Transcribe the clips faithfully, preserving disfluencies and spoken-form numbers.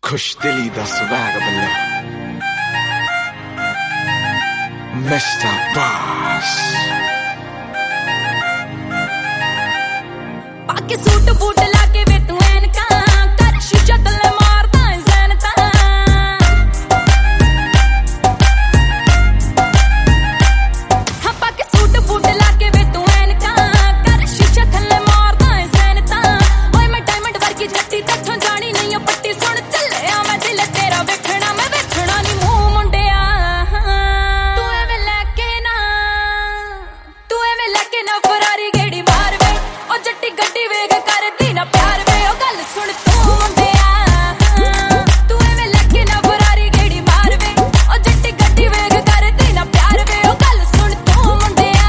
खुश दिली दा स्वैग बल्ले मिस्टर बॉस पाके सूट बूट लाके वे तू ऐनका कर शीशा तले मारदा है ज़ैनता हाँ पाके सूट बूट लाके वे तू ऐनका कर शीशा तले मारदा है ज़ैनता ओए मैं डायमंड वर्गी जट्टी तथों जानी नहीं ओ पट्टी सुन चले आ मैं दिल तेरा वेखना मैं वेखना नहीं मुंह मुंडिया तू एवें लेके ना तू एवें लेके ना फरारी गेड़ी मार वे ओ जट्टी गड्डी वेग करदी ना प्यार वे ओ गल सुन तू मुंडिया तू एवें लेके ना फरारी गेड़ी मार वे ओ जट्टी गड्डी वेग करदी ना प्यार वे ओ गल सुन तू मुंडिया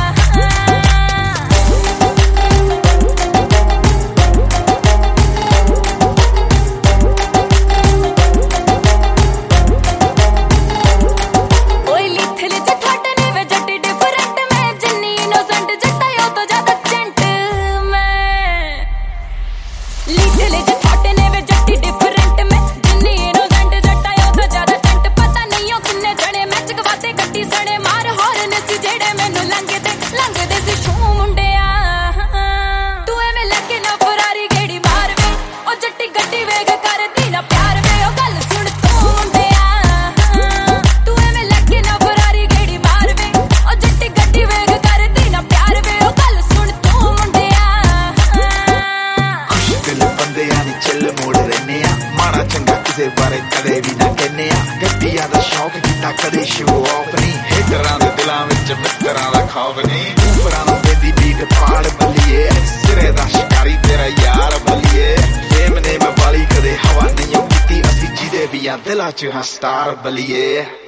ओए लिथले च थोड़े ने वे जट्टी डिफरेंट मैं जिन्नी इनोसेंट जट्टा यो तो ज्यादा जेंट मैं लिथले च थोड़े ने वे जट्टी डिफरेंट मैं जिन्नी इनोसेंट जट्टा यो तो ज्यादा जेंट पता नहीं ओ किन्ने जने मैच गवाते गड्डी सणे मार हॉर्न सी जेड़े मैनू लंघदे लंघदे सी शू मुंडिया तू एवें लगे ना फरारी गेड़ी मार वे ओ जट्टी गड्डी वेग करदी ना प्यार वे ओ गल सुन तू मुंडिया तू एवें लगे ना फरारी गेड़ी मार वे ओ जट्टी गड्डी वेग करदी ना प्यार वे ओ गल सुन तू मुंडिया खुश दिल बंदे यानी चिल मोड़ रहने आ माड़ा चंगा किसे बारे कदे भी ना कहने आ गड्डियां दा शौक कीता कदे शो ऑफ नहीं हिटरां दे दिलां विच मित्तरां दा खौफ नहीं ऊपरां नु बेदी बीट पाड़ बल्लिए सिरे दा शिकारी तेरा यार बल्लिए फेम ने मैं वाली कदे हवा नहीं कीती असी जिदे भी आ दिलां च हां स्टार बल्लिए